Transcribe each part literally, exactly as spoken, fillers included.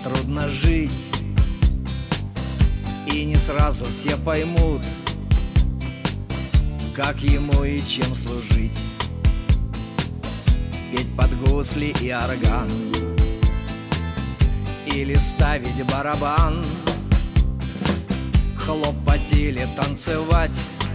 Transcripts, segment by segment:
трудно жить, и не сразу все поймут, как ему и чем служить. Петь под гусли и орган или ставить барабан, хлопать или танцевать,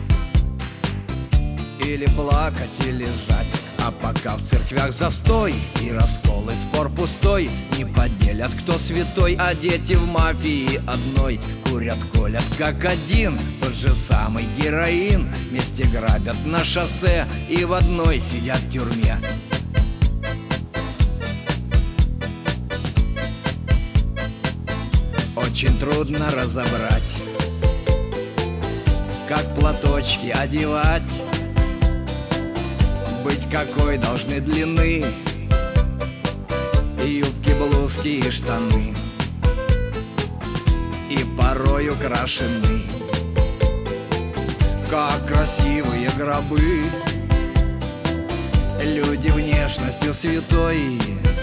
или плакать и лежать. А пока в церквях застой и раскол, и спор пустой, не поделят, кто святой, а дети в мафии одной курят, колят как один, тот же самый героин. Вместе грабят на шоссе и в одной сидят в тюрьме. Очень трудно разобрать, как платочки одевать, быть какой должны длины юбки, блузки и штаны, и порой украшены, как красивые гробы. Люди внешностью святой,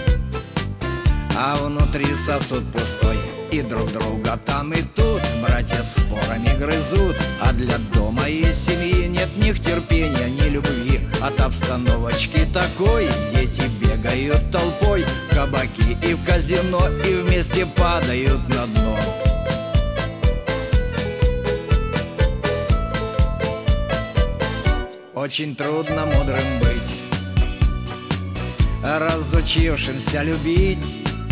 а внутри сосуд пустой. И друг друга там и тут братья спорами грызут, а для дома и семьи нет ни терпения, ни любви. От обстановочки такой дети бегают толпой в кабаки и в казино, и вместе падают на дно. Очень трудно мудрым быть, разучившимся любить,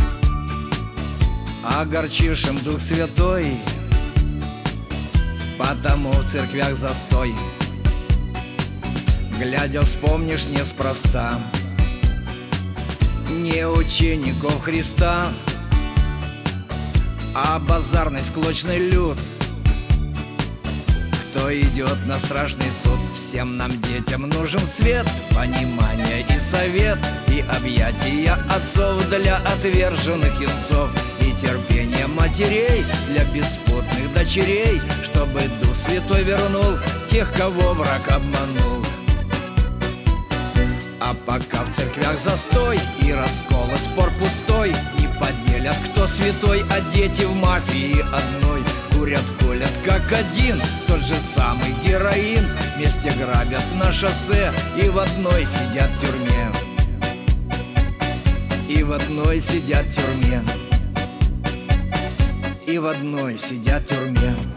огорчившим Дух Святой, потому в церквях застой. Глядя, вспомнишь неспроста не учеников Христа, а базарный склочный люд, кто идет на страшный суд. Всем нам, детям, нужен свет, понимание и совет, и объятия отцов для отверженных юнцов, и терпение матерей для беспутных дочерей, чтобы Дух Святой вернул тех, кого враг обманул. А пока в церквях застой и раскол, и спор пустой, не поделят, кто святой, а дети в мафии одной курят, колят как один, тот же самый героин. Вместе грабят на шоссе и в одной сидят в тюрьме. И в одной сидят в тюрьме. И в одной сидят в тюрьме.